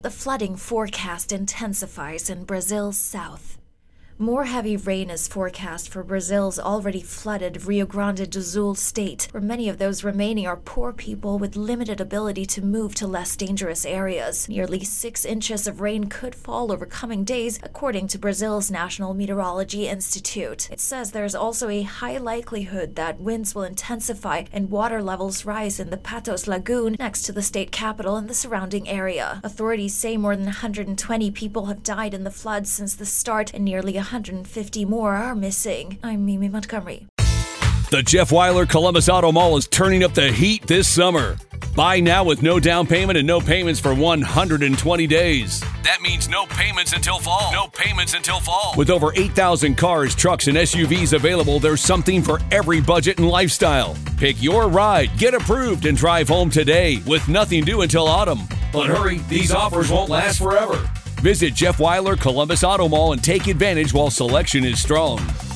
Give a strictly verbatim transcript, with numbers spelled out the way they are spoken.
The flooding forecast intensifies in Brazil's south. More heavy rain is forecast for Brazil's already flooded Rio Grande do Sul state, where many of those remaining are poor people with limited ability to move to less dangerous areas. Nearly six inches of rain could fall over coming days, according to Brazil's National Meteorology Institute. It says there's also a high likelihood that winds will intensify and water levels rise in the Patos Lagoon next to the state capital and the surrounding area. Authorities say more than one hundred twenty people have died in the floods since the start, and nearly one hundred fifty more are missing. I'm Mimi Montgomery. The Jeff Weiler Columbus Auto Mall is turning up the heat this summer. Buy now with no down payment and no payments for one hundred twenty days. That means no payments until fall. No payments until fall. With over eight thousand cars, trucks, and S U Vs available, there's something for every budget and lifestyle. Pick your ride, get approved, and drive home today with nothing due until autumn. But hurry, these offers won't last forever. Visit Jeff Weiler Columbus Auto Mall and take advantage while selection is strong.